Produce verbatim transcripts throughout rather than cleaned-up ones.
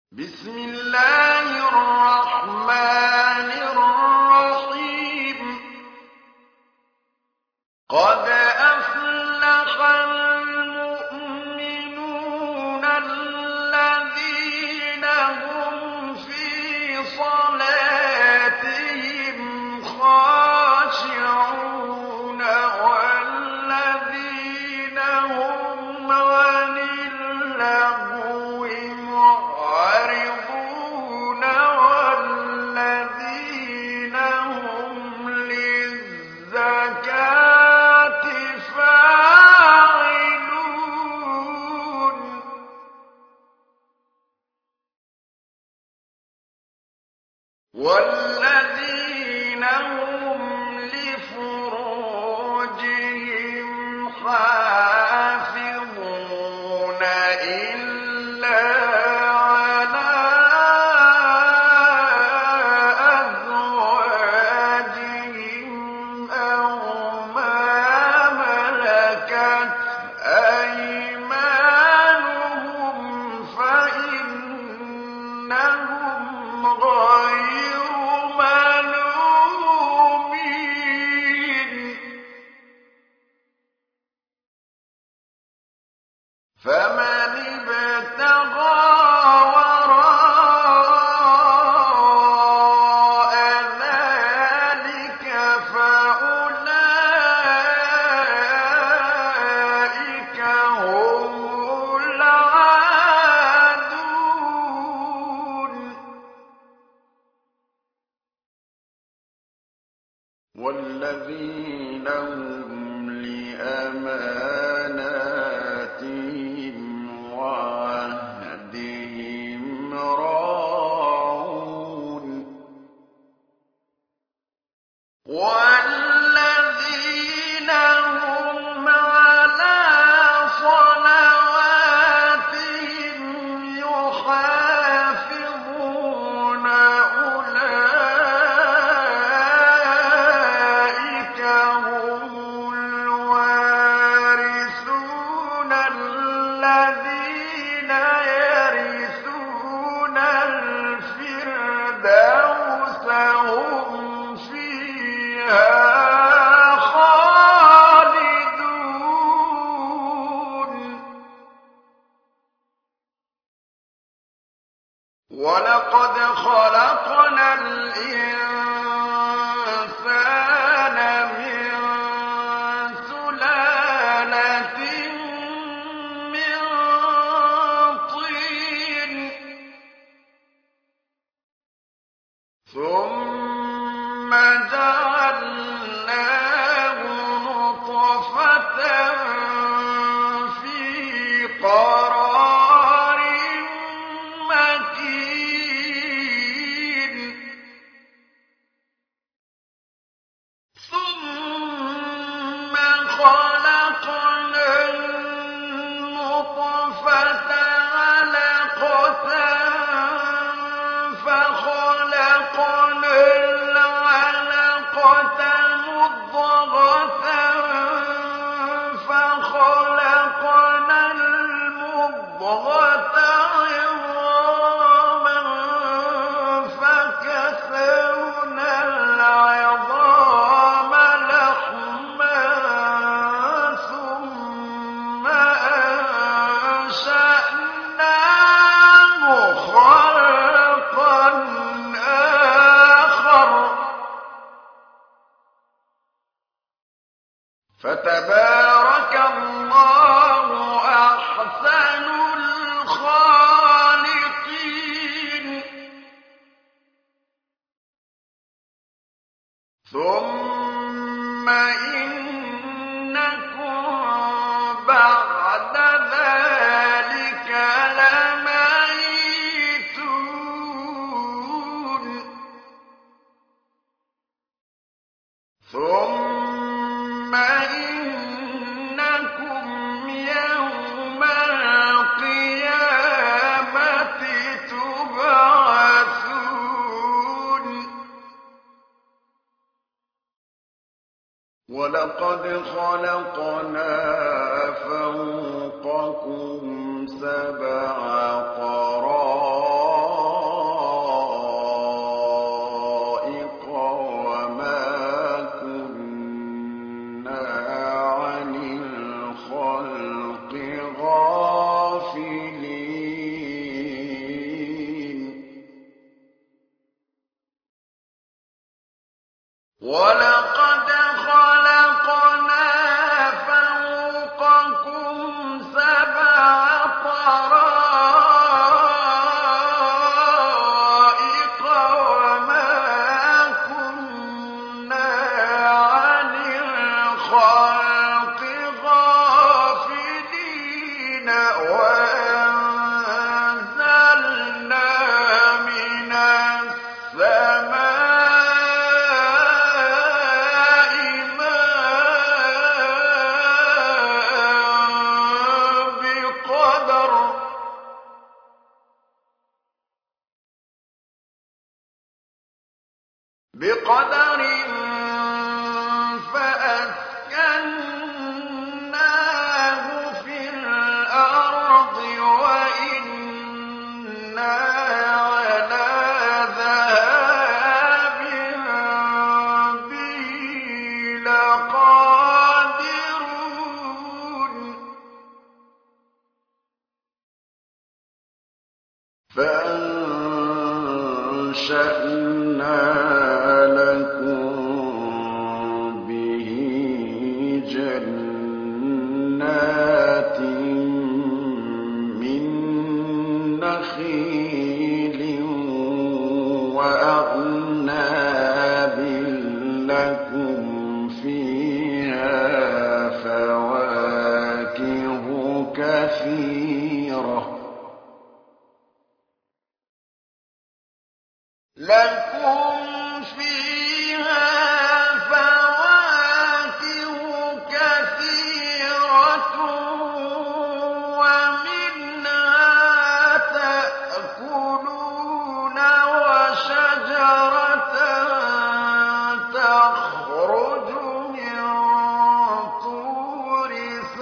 بسم الله الرحمن الرحيم قد أفلح المؤمنون الذين هم في صلاتهم خاشعون والذين هم عن اللغو معرضون والذين هم للزكاة فاعلون والذين هم لفروجهم حافظون إلا على أزواجهم أو ما ملكت أيمانهم فإنهم غير ملومين فمن ابتغى وراء ذلك فأولئك هم العادون والذين هم لأماناتهم وعهدهم راعون والذين هم على صلواتهم يحافظون أولئك هم الوارثون الذين يرثون الفردوس هم فيها خالدون ولقد خلقنا الإنسان من سلالة من طين ثم جعلناه نطفة في قرار مكين ثم خلقنا النطفة علقة فخلقنا العلقة مضغة فخلقنا المضغة عظاما فكسونا العظام لحما ثم أنشأناه خلقا آخر فتبارك الله أحسن الخالقين ثم إنكم بعد ذلك لميتون ثم إنكم يوم القيامة تبعثون ولقد خلقنا فوقكم سبع طرائق وَلَقَدْ خَلَقْنَا فَوْقَكُمْ سَبْعَ طَرَائِقَ وَمَا كُنَّا عَنِ الْخَلْقِ غَافِلِينَ وَأَنزَلْنَا مِنَ السَّمَاءِ مَاءً بِقَدَرٍ بِقَدَرٍ فَأَسْكَنَّاهُ فِي الْأَرْضِ وَإِنَّا عَلَىٰ ذَهَابٍ بِهِ لَقَادِرُونَ فَأَنشَأْنَا لَكُم بِهِ جَنَّاتٍ مِّن نَّخِيلٍ وَأَعْنَابٍ لَّكُمْ فِيهَا فَوَاكِهُ كَثِيرَةٌ لَكُمْ فِيهَا فَوَاكِهُ كَثِيرَةٌ وَمِنْهَا تَأْكُلُونَ وَشَجَرَةً تَخْرُجُ مِن طُورِ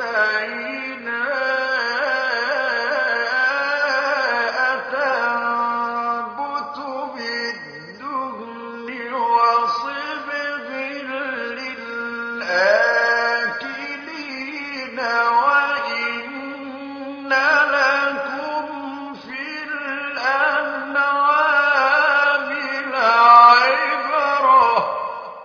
سَيْنَاءَ تَنبُتُ بِالدُّهْنِ وَصِبْغٍ لِّلْآكِلِينَ وَإِنَّ لَكُمْ فِي الْأَنْعَامِ لَعِبْرَةً ۖ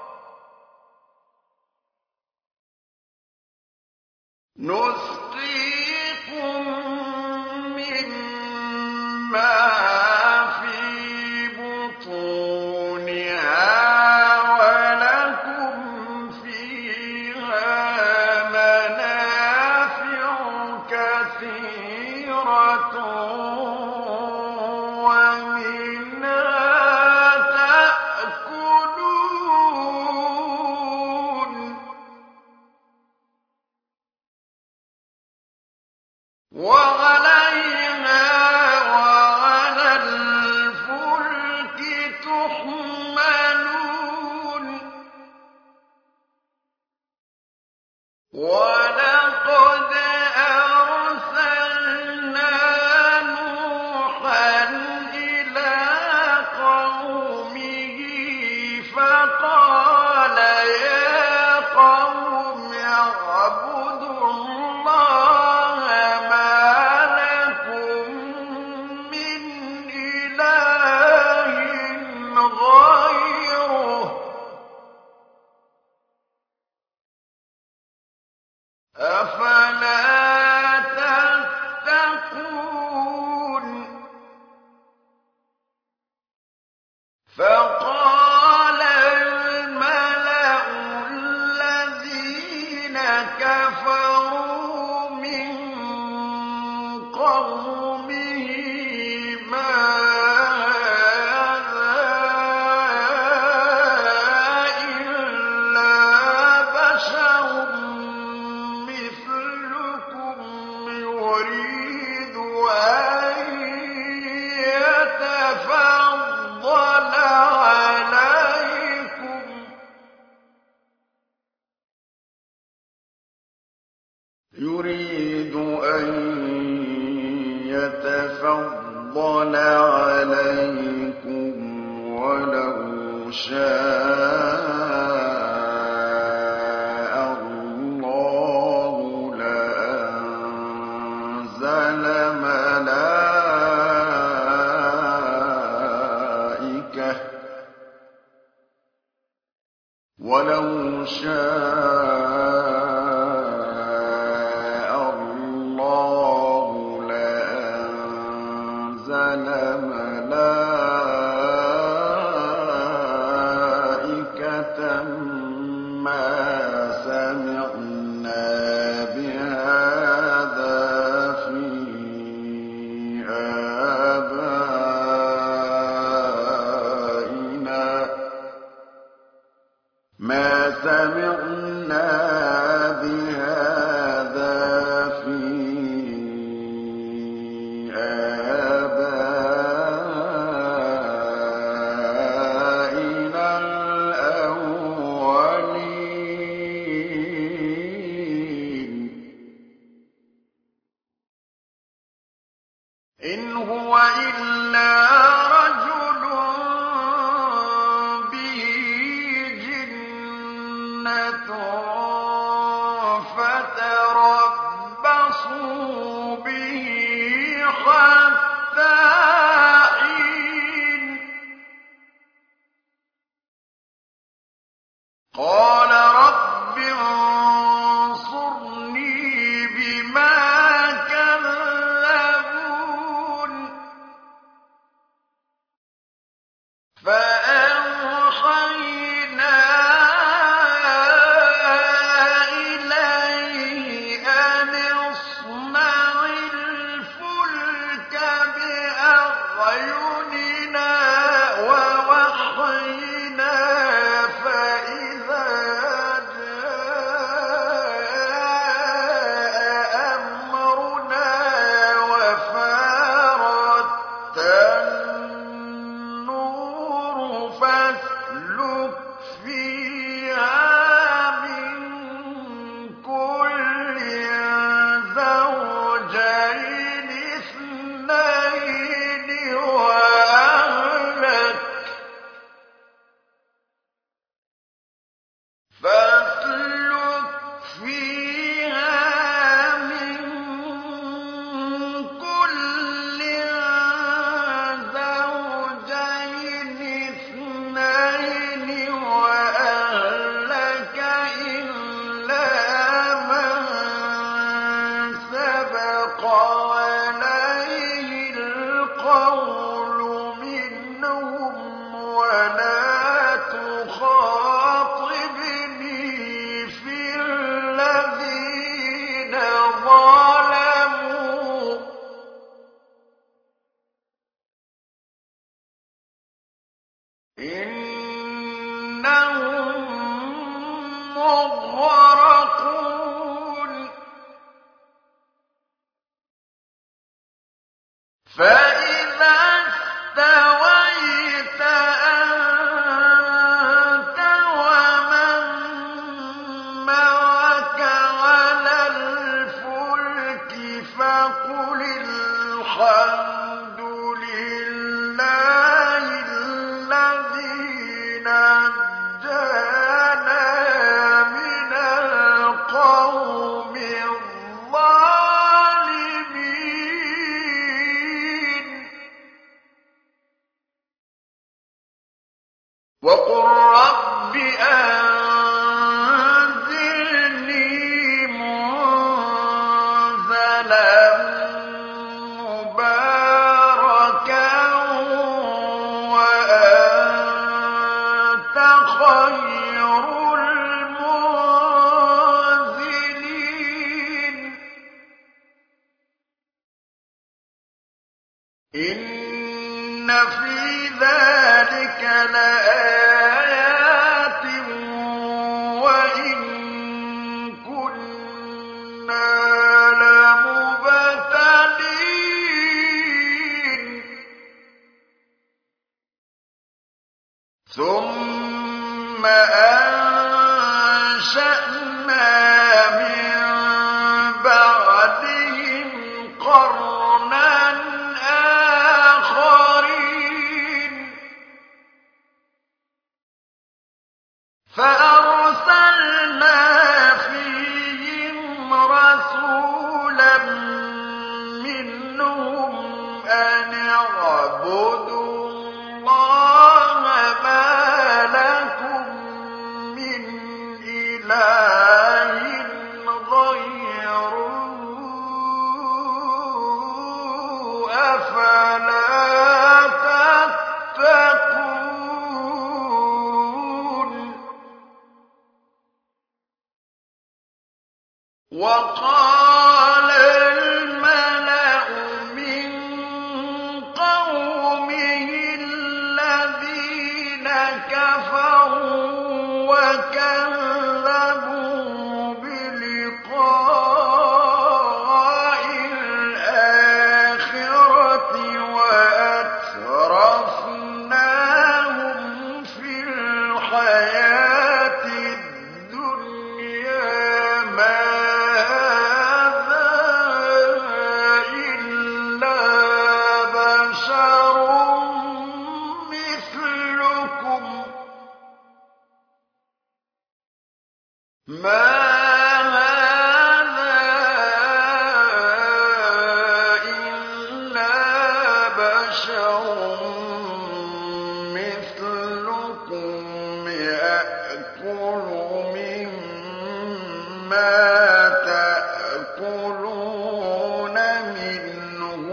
نُّسْقِيكُم مِّمَّا فِي بُطُونِهَا وَلَكُمْ فِيهَا مَنَافِعُ كَثِيرَةٌ وَمِنْهَا تَأْكُلُونَ وَعَلَيْهَا وَعَلَى الْفُلْكِ تُحْمَلُونَ وَلَقَدْ أَرْسَلْنَا نُوحًا إِلَىٰ قَوْمِهِ فَقَالَ يَا قَوْمِ اعْبُدُوا اللَّهَ مَا لَكُم مِّنْ إِلَٰهٍ غَيْرُهُ أَفَلَا تَتَّقُونَ فَقَالَ الْمَلَأُ الَّذِينَ كَفَرُوا مِن قَوْمِهِ مَا هَٰذَا إِلَّا بَشَرٌ مِّثْلُكُمْ يُرِيدُ أَن يَتَفَضَّلَ عَلَيْكُمْ يُرِيدُ أَن يَتَفَضَّلَ عَلَيْكُمْ وَلَوْ شَاءَ اللَّهُ لَأَنزَلَ مَلَائِكَةً شَاءَ اللَّهُ لَأَنزَلَ مَلَائِكَةً مَّا سَمِعْنَا بِهَٰذَا فِي آبَائِنَا مَا سَمِعْنَا بِهَٰذَا فِي آبَائِنَا الْأَوَّلِينَ إِنْ هُوَ إِلَّا رَجُلٌ بِهِ جِنَّةٌ فَتَرَبَّصُوا بِهِ حَتَّىٰ حِينٍ قَالَ رَبِّ انصُرْنِي بِمَا كَذَّبُونِ فَأَوْحَيْنَا إِلَيْهِ أَنِ اصْنَعِ الْفُلْكَ بِأَعْيُنِنَا وَوَحْيِنَا فَإِذَا جَاءَ أَمْرُنَا وَفَارَتِ النُّورُ فَاسْلُكْ فِيهَا مِن كُلٍّ زَوْجَيْنِ اثْنَيْنِ وَأَهْلَكَ فَاسْلُكْ فِيهَا مِن كُلٍّ زَوْجَيْنِ اثْنَيْنِ وَأَهْلَكَ إِلَّا مَن سَبَقَ عَلَيْهِ الْقَوْلُ مِنْهُمْ وَلَا تُخَاطِبْنِي فِي الَّذِينَ ظَلَمُوا إِنَّهُم مُّغْرَقُونَ فَإِذَا اسْتَوَيْتَ أَنتَ وَمَن مَّعَكَ عَلَى الْفُلْكِ فَقُلِ الْحَمْدُ لِلَّهِ الَّذِي نَجَّانَا مِنَ الْقَوْمِ الظَّالِمِينَ وَقُل رَّبِّ أَنزِلْنِي مُنزَلًا مُّبَارَكًا وَأَنتَ خَيْرُ الْمُنزِلِينَ إِنَّ فِي ذَٰلِكَ لَآيَاتٍ وَإِن كُنَّا لَمُبْتَلِينَ ثُمَّ أَنشَأْنَا مِن بَعْدِهِمْ قَرْنًا آخَرِينَ فَأَرْسَلْنَا فِيهِمْ رَسُولًا مِّنْهُمْ أَنِ اعْبُدُوا اللَّهَ مَا لَكُم مِّنْ أفلا تتقون وقال الملأ من قومه الذين كفروا وكذبوا بلقاء الآخرة وأترفناهم في الحياة الدنيا ما هذا إلا بشر مثلكم ما هذا إلا بشر مثلكم يأكل مما تأكلون منه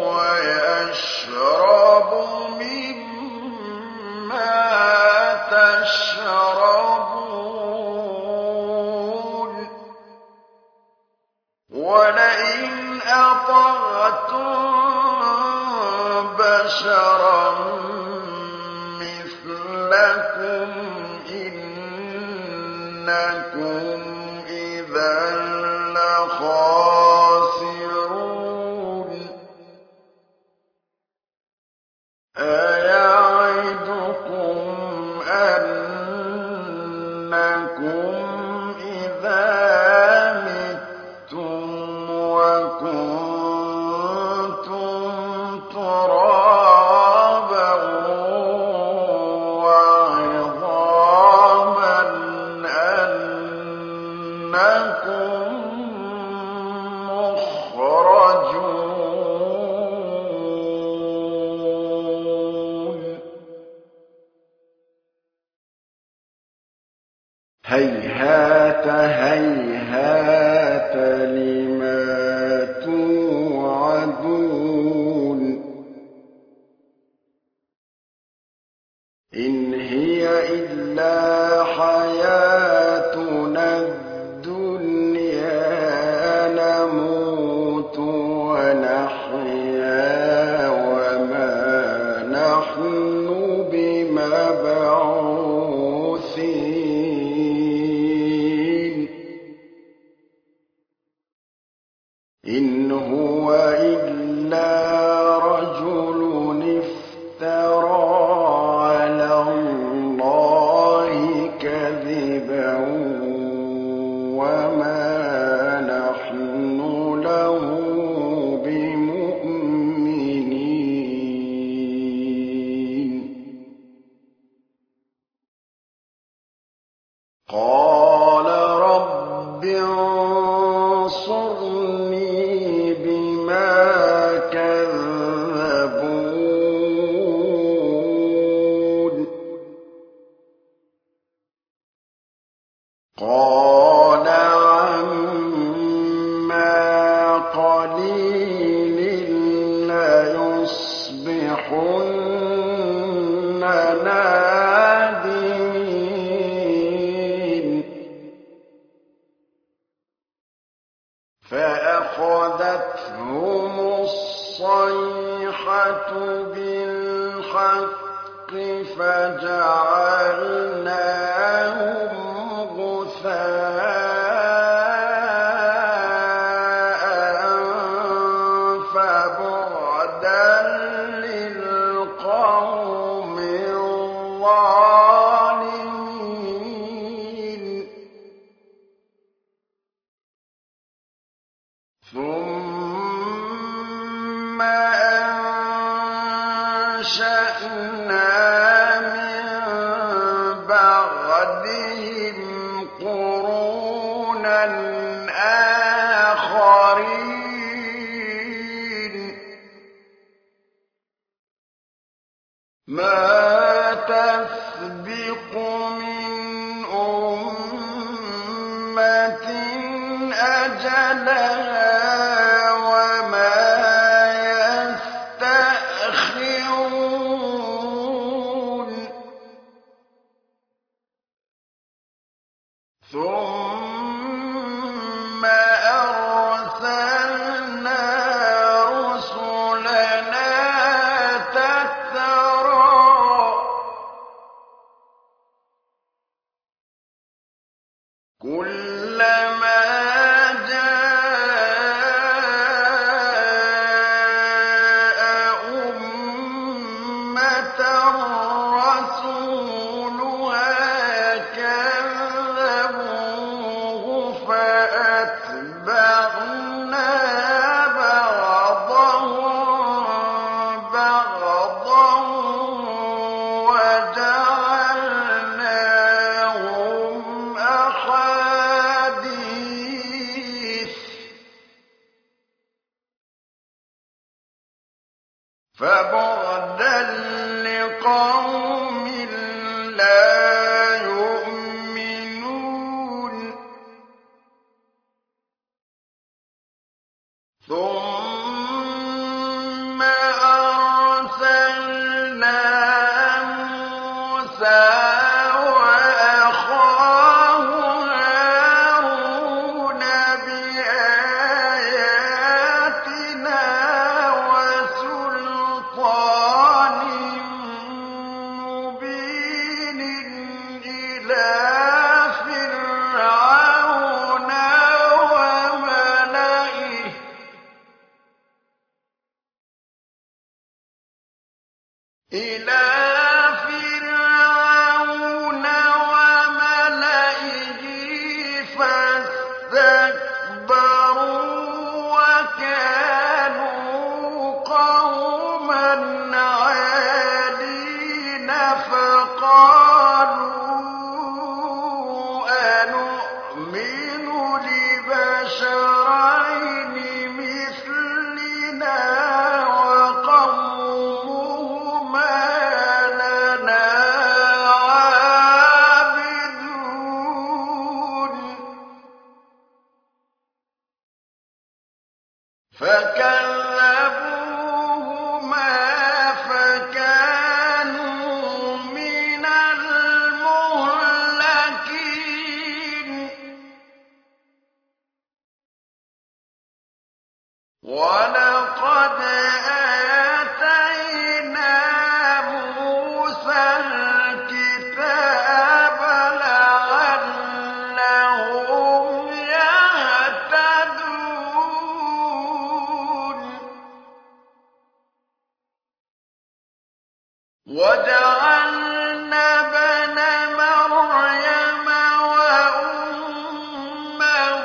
ويشرب مما تشربون ولئن أطعتم بشرا مثلكم إنكم إذا لخاسرون أيعدكم أنكم إذا متم وكنتم ترابا وعظاما أنكم مخرجون هيهات هيهات لما توعدون إن هي إلا حياتنا الدنيا نموت ونحيا وما نحن بمبعوثين إن هو إلا رجل افترى على الله كذبا وما نحن له بمؤمنين قال رب انصرني بما كذبون قال عما قليل ليصبحن نادمين فأخذتهم الصيحة بالحق فجعلناهم غثاء فبعدا للقوم الظالمين ثم أنشأنا من بعدهم قرونا آخرين ما تسبق من أمة أجلها وما فبعدا لقوم لا يؤمنون ثم أرسلنا موسى وأخاه هارون بآياتنا وسلطان مبين إلى فرعون وملئه إلى فرعون وملئه فاستكبروا وكانوا قوما عالين فقالوا أنؤمن لبشرين مثلنا وقومهما لنا عابدون فكذبوهما فكانوا من المهلكين ولقد آتينا موسى الكتاب لعلهم يهتدون وجعلنا ابن مريم وأمه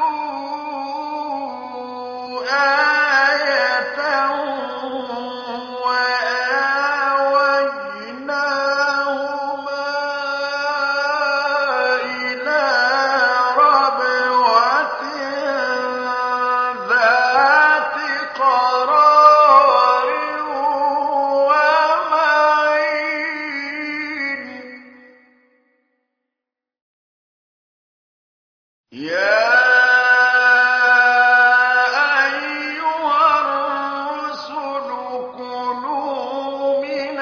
آية وآويناهما إلى ربوة ذات قرار ومعين يا أيها الرسل كلوا من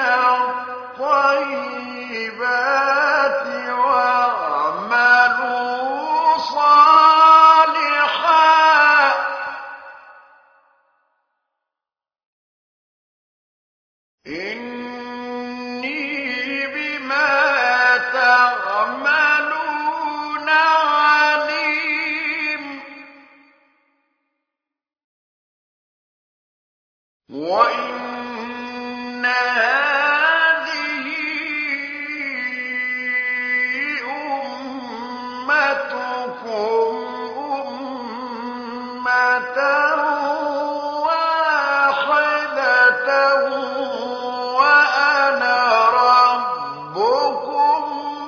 الطيبات واعملوا صالحا إني بما تعملون عليم وإن هذه أمتكم أمة واحدة وأنا ربكم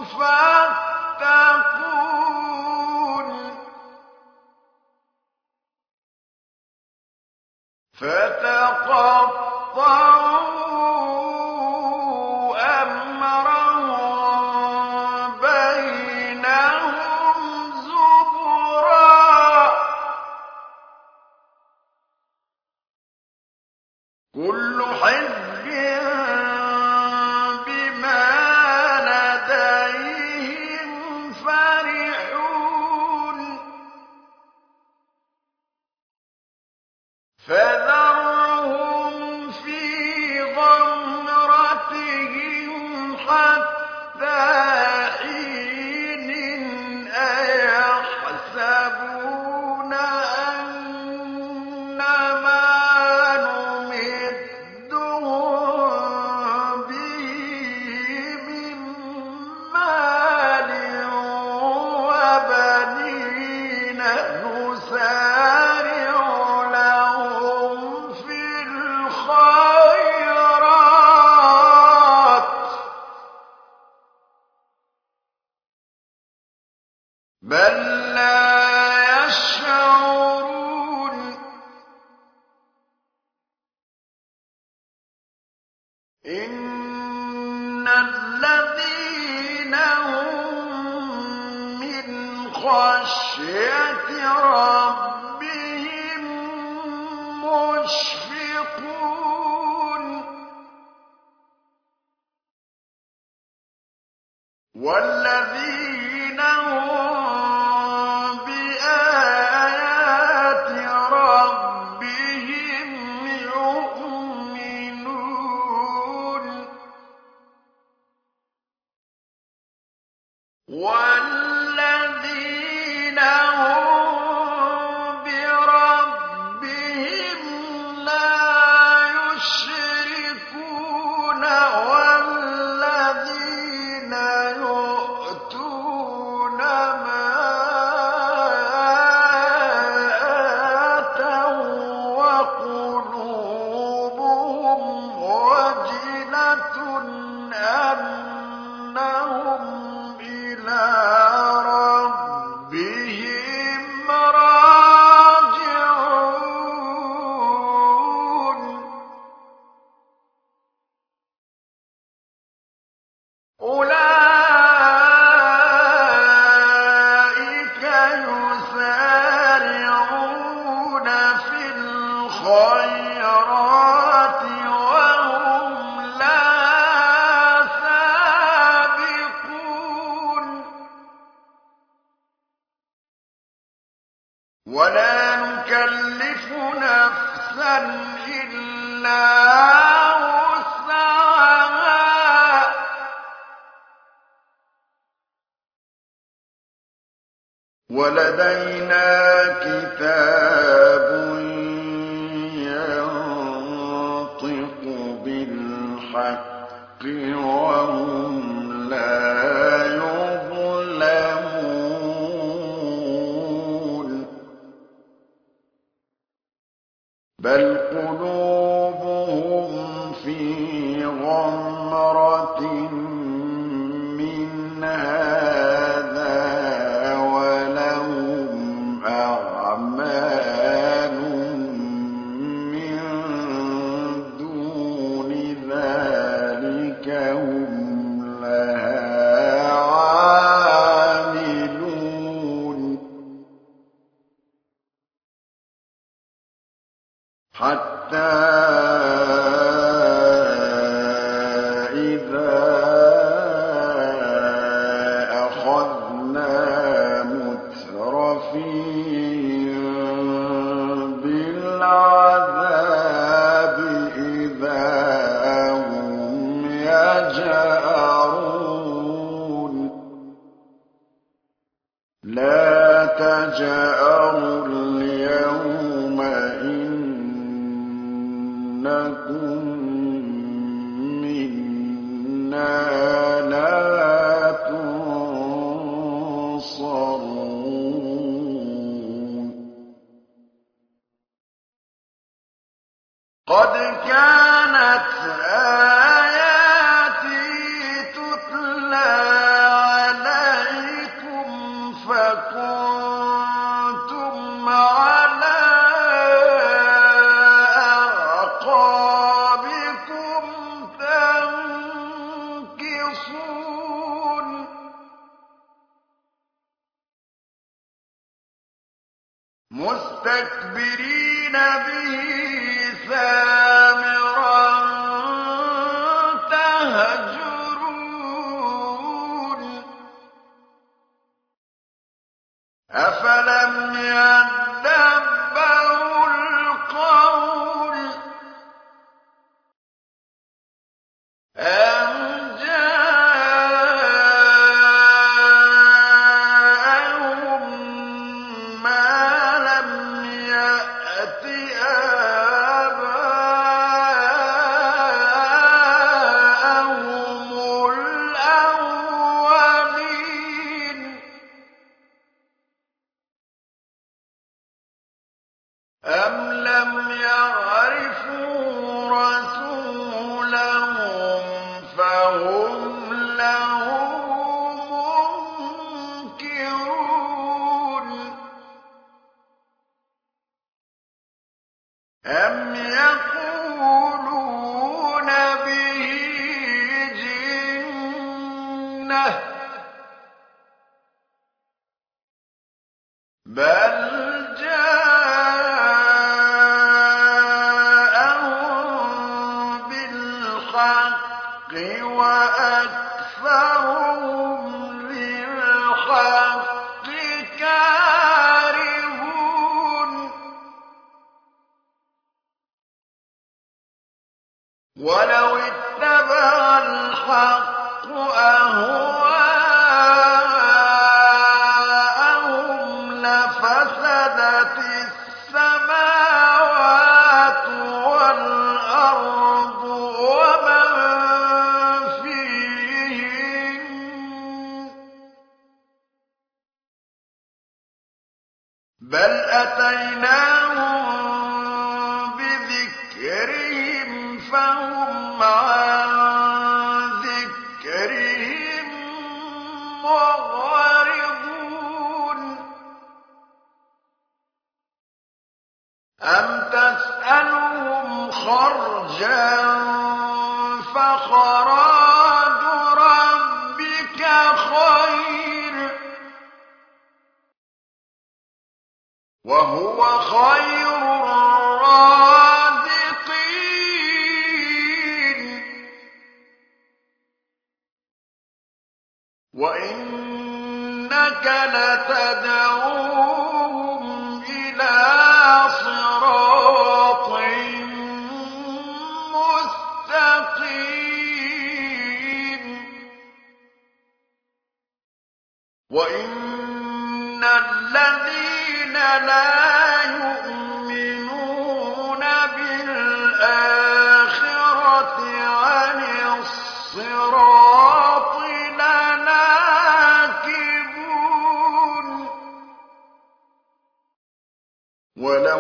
فاتقون فتقطعوا أمرهم بينهم زبرا كل حزب بما لديهم فرحون فذرهم في غمرتهم حتى حين أيحسبون أنما نمدهم به من مال وبنين نسارع لهم في الخيرات إن الذين هم من خشية ربهم مشفقون والذين هم بآيات ربهم يؤمنون والذين هم بربهم لا يشركون والذين يؤتون ما آتوا وقلوبهم وجلة أنهم إلى ربهم راجعون أولئك يسارعون في الخيرات وهم لها سابقون ولا نكلف نفسا إلا وسعها ولدينا كتاب ينطق بالحق وهم لا يظلمون بل قلوبهم في غمرة من هذا ولهم أعمال من دون ذلك هم لها عاملون حتى إذا أخذنا مترفيهم بالعذاب إذا هم يجأرون لا تجأروا اليوم إنكم منا لا تنصرون قد كانت آياتي تتلى عليكم فكنتم على أعقابكم تنكصون مستكبرين به سامرا تهجرون أفلم يدبروا القول أم جاءهم ما لم يأت آباءهم الأولين أم لم يعرفوا رسولهم الْحَقِّ وَأَكْثَرُهُمْ لِلْحَقِّ كَارِهُونَ وَلَوِ اتَّبَعَ الْحَقُّ أَهْوَاءَهُمْ لَفَسَدَتِ السَّمَاوَاتُ وَالْأَرْضُ وَمَن فِيهِنَّ ۚ بَلْ أَتَيْنَاهُم بِذِكْرِهِمْ فَهُمْ عَن ذِكْرِهِم مُّعْرِضُونَ أَمْ تَسْأَلُهُمْ خَرْجًا فَخَرَاجُ رَبِّكَ خَيْرٌ ۖ وَهُوَ خَيْرُ الرَّازِقِينَ وَإِنَّكَ لَتَدْعُوهُمْ إِلَىٰ صِرَاطٍ مُّسْتَقِيمٍ وَإِنَّ الَّذِينَ لَا يُؤْمِنُونَ بِالْآخِرَةِ عَنِ الصِّرَاطِ لَنَاكِبُونَ وَلَوْ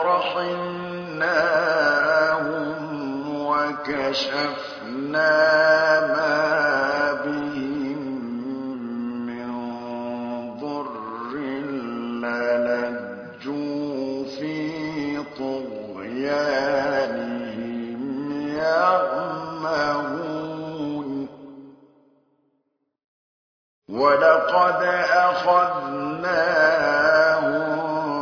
رَحِمْنَاهُمْ وَكَشَفْنَا مَا بِهِم مِّن ضُرٍّ لَّلَجُّوا فِي طُغْيَانِهِمْ يَعْمَهُونَ وَلَقَدْ أَخَذْنَاهُم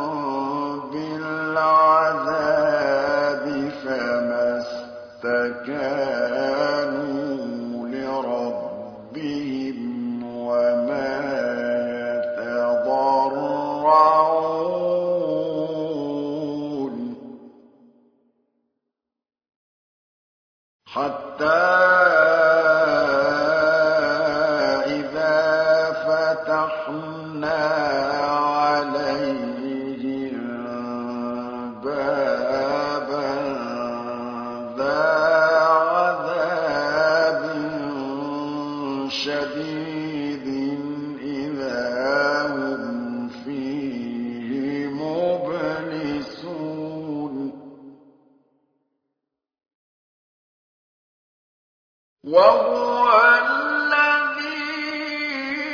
بِالْعَذَابِ فَمَا اسْتَكَانُوا لِرَبِّهِمْ وَمَا يَتَضَرَّعُونَ حَتَّىٰ إِذَا فَتَحْنَا عَلَيْهِم بَابًا ذَا عَذَابٍ شَدِيدٍ إِذَا هُمْ فِيهِ مُبْلِسُونَ وَهُوَ الَّذِي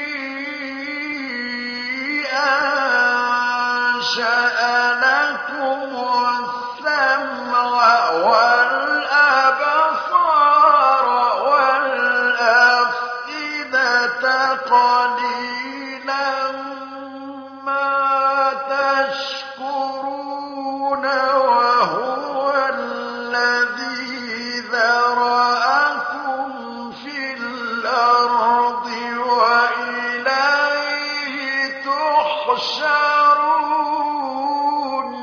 أَنشَأَ لَكُمُ السَّمْعَ وَالْأَبْصَارَ وَالْأَفْئِدَةَ ۖ قَلِيلًا مَّا تَشْكُرُونَ وَهُوَ الَّذِي ذَرَأَكُمْ فِي الْأَرْضِ وَإِلَيْهِ تُحْشَرُونَ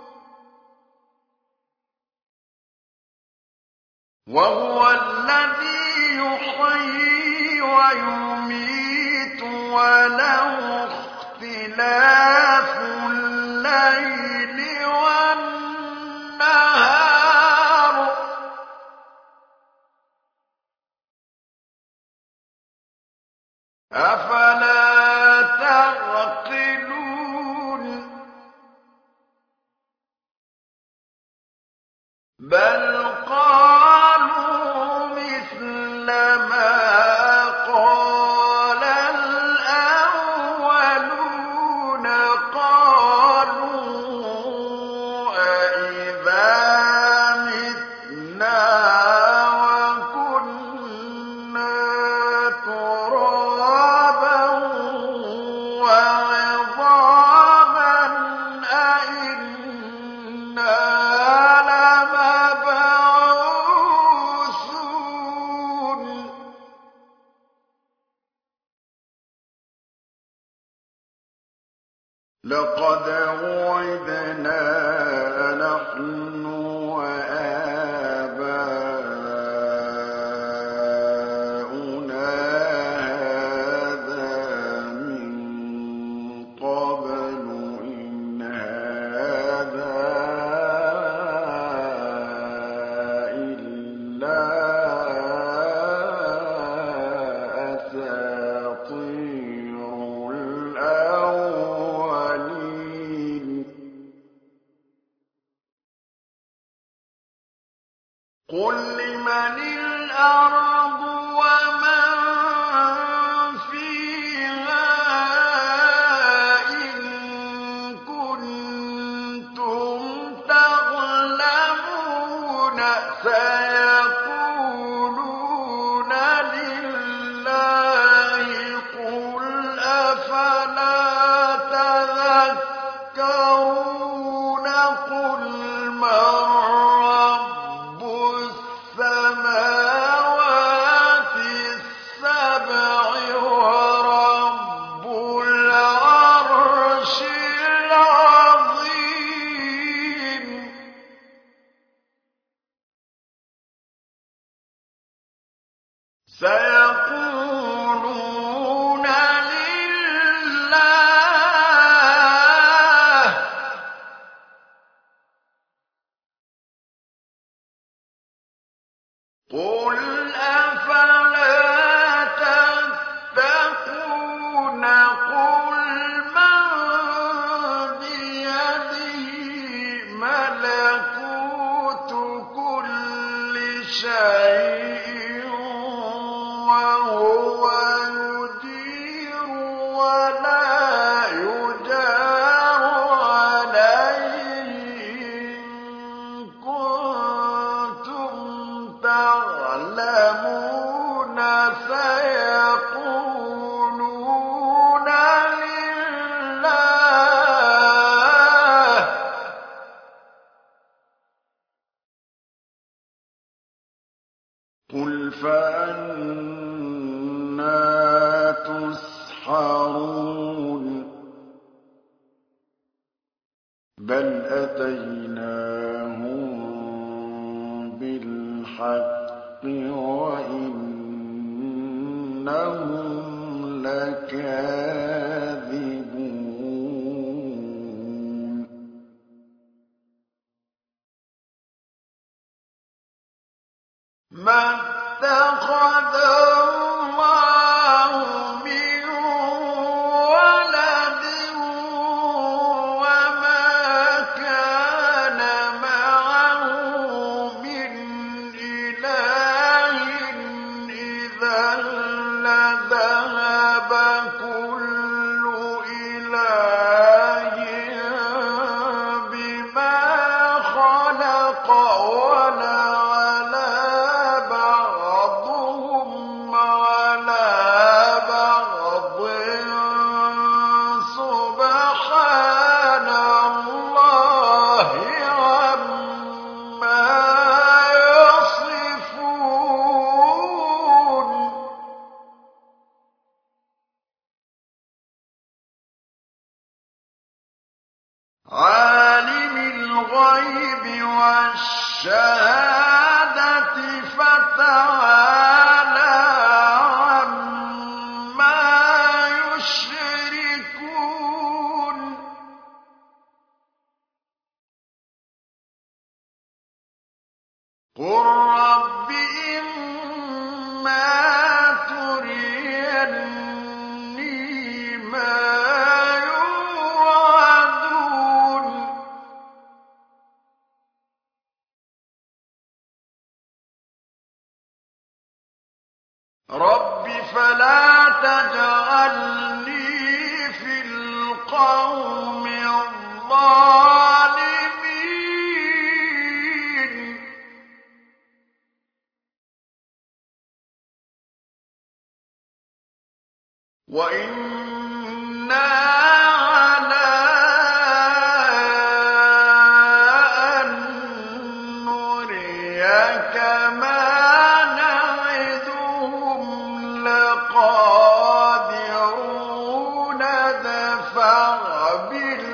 وَهُوَ الَّذِي يُحْيِي وَيُمِيتُ وَلَهُ اخْتِلَافُ اللَّيْلِ وَالنَّهَارِ ۚ أَفَلَا تَعْقِلُونَ بَلْ قَالُوا مِثْلَ مَا قَالَ الْأَوَّلُونَ قَالُوا أَإِذَا مِتْنَا وَكُنَّا تُرَابًا وَعِظَامًا أَإِنَّا لَمَبْعُوثُونَ لقد وعدنا نحن وآباؤنا هذا من قبل إن هذا إلا أساطير الأولين. قل لمن الأرض ومن فيها إن كنتم تعلمون سيقولون لله قل أفلا تذكرون قل من رب السماوات السبع ورب العرش العظيم. سيقولون لله قل أفلا تتقون قل من بيده ملكوت كل شيء وهو يجير ولا يجار عليه إن كنتم تعلمون سيقولون لله قل فأنى تسحرون بل أتيناهم بالحق وإنهم لكاذبون. ما اتخذ الله من ولد وما كان معه من إله إذا لذهب كل إله بما خلق ولعلى بعضهم على بعض سبحان الله عما يصفون. عالم الغيب والشهادة فتعالى عما يشركون. قل رب إما تريني ما يوعدون رب فلا تجعلني في القوم الظالمين. وإنا على أن نريك ما نعدهم لقادرون دفع بالله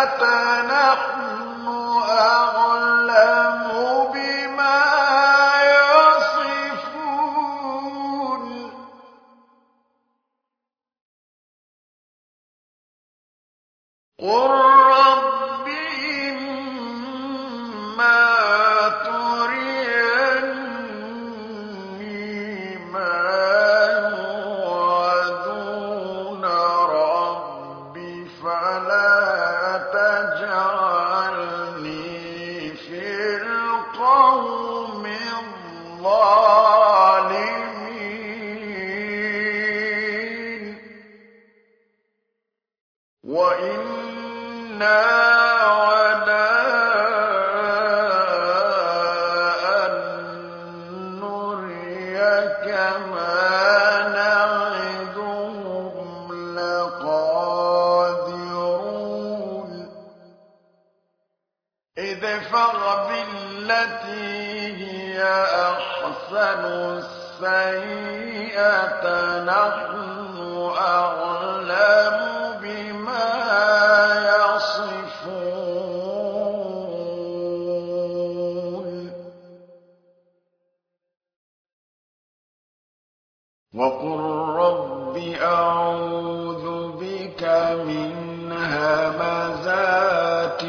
نحن أعلم بما يصفون قل رب إما تريني ما يوعدون رب فلا تجعلني في القوم الظالمين وإنا على أن نريك ما نعدهم لقادرون ادفع بالتي هي أحسن السيئة نحن أعلم بما يصفون وقل رب أعوذ بك من همزات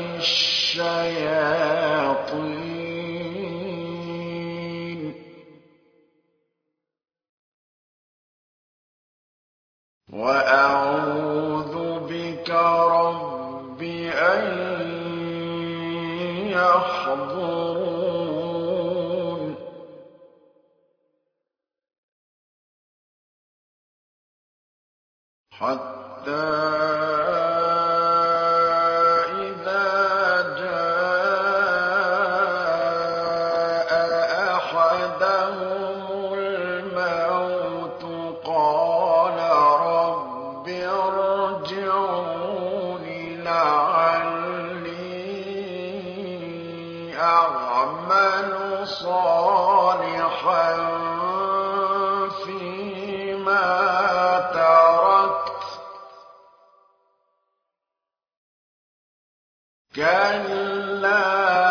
الشياطين وأعوذ بك رب أن يحضرون حتى إذا جاء أحدهم الموت قال رب ارجعون لعلي أعمل صالحا فيما تركت كلا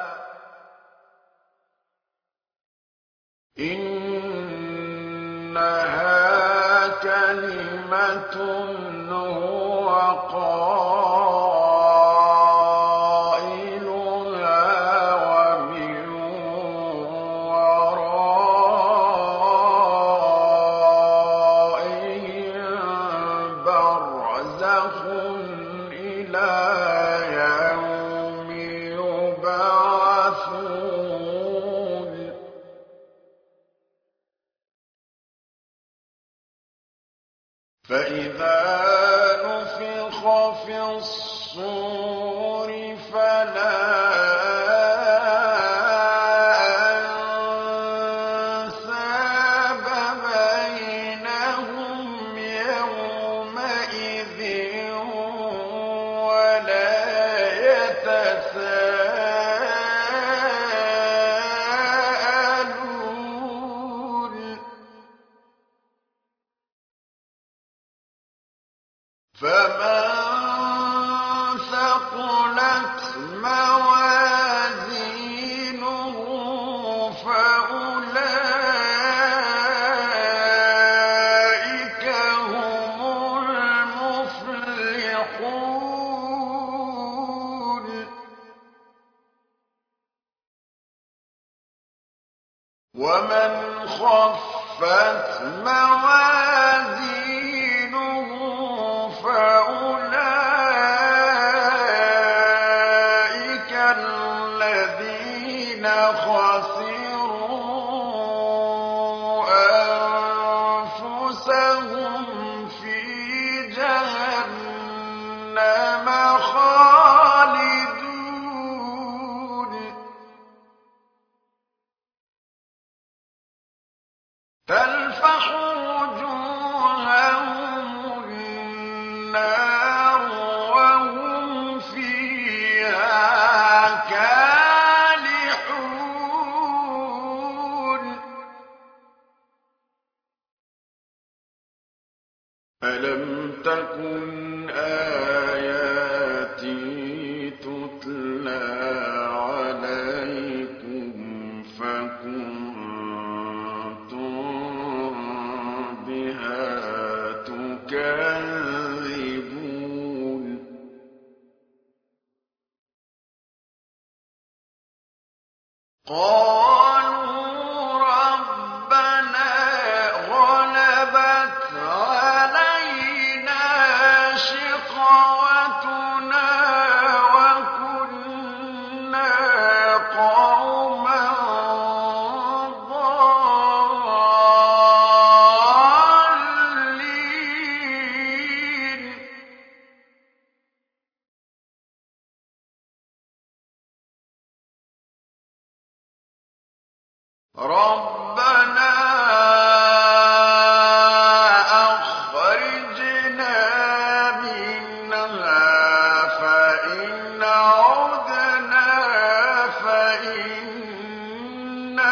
إنها كلمة هو قائلها ومن ورائهم برزخ إلى يوم يبعثون فإذا نفخ في الصور فلا أنساب بينهم يومئذ ولا يتساءلون فمن ثقلت موازينه فأولئك هم المفلحون ومن خفت موازينه فأولئك الذين خسروا أنفسهم في جهنم خالدون تلفح وجوههم النار وهم فيها كالحون قالوا ربنا غلبت علينا شقوتنا وكنا قوما ضالين ربنا أخرجنا منها فإن عدنا فإنا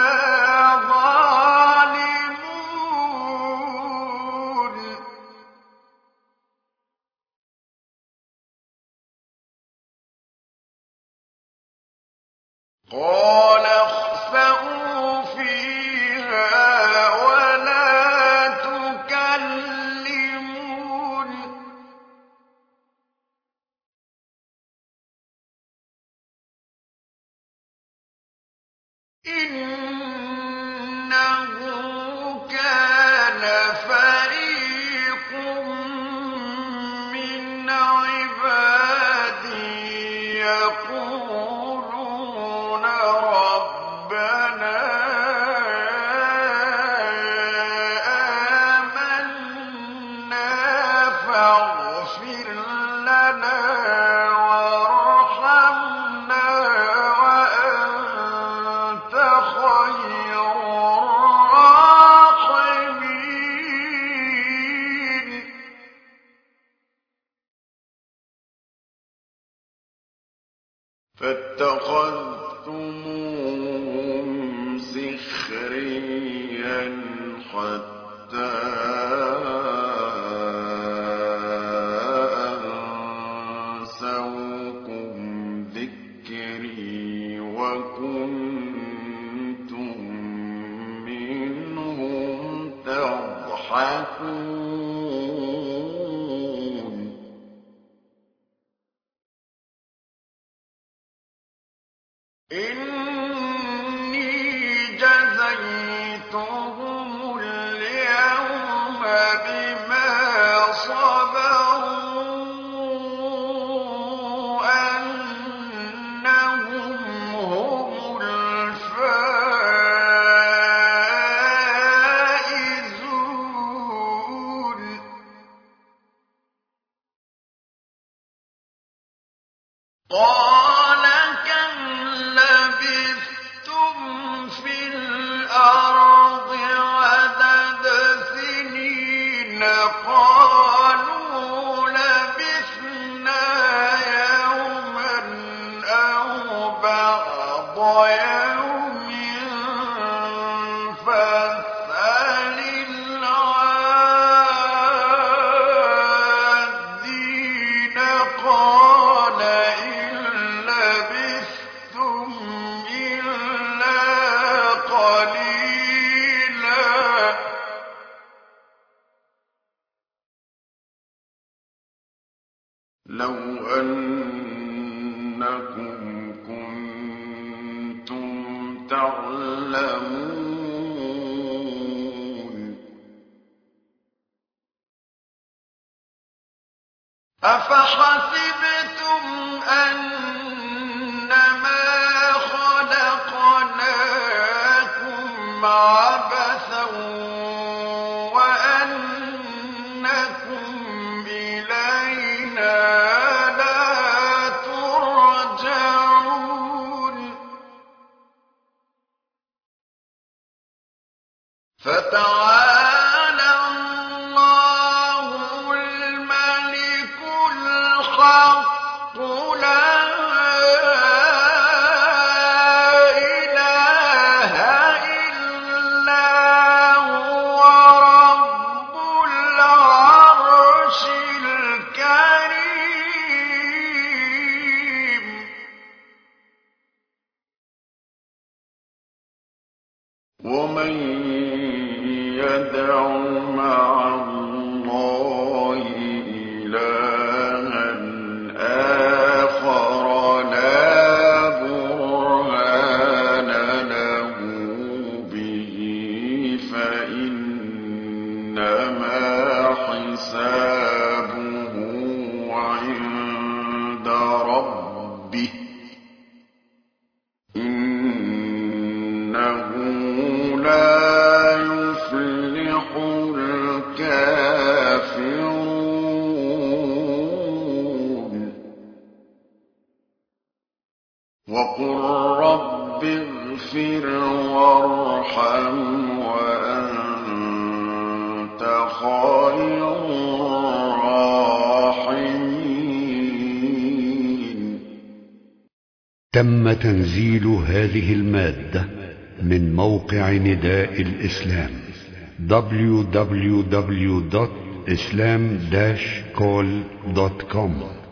ظالمون قال اخسئوا فيها ولا تكلمون إنه كان فريق من عبادي يقولون ربنا آمنا فاغفر لنا وارحمنا وأنت خير الراحمين فاتخذتموهم سخريا حتى أنسوكم ذكري وكنتم منهم تضحكون إني جزيتهم اليوم بما صبروا أنهم هم الفائزون قال كم لبثتم في الأرض عدد سنين قالوا لبثنا يوما أو بعض يوم فاسأل العادين قال إن لبثتم إلا قليلا لو أنكم كنتم تعلمون أفحسبتم أنما خلقناكم عبثا وأنكم إلينا لا ترجعون فتعالى الله الملك الحق لا إله إلا هو رب العرش الكريم ومن يدع مع الله إلها آخر لا برهان له وقل رب اغفر وارحم وأنت خير الراحمين. تم تنزيل هذه المادة من موقع نداء الإسلام دبليو دبليو دبليو دوت islam dash call دوت كوم.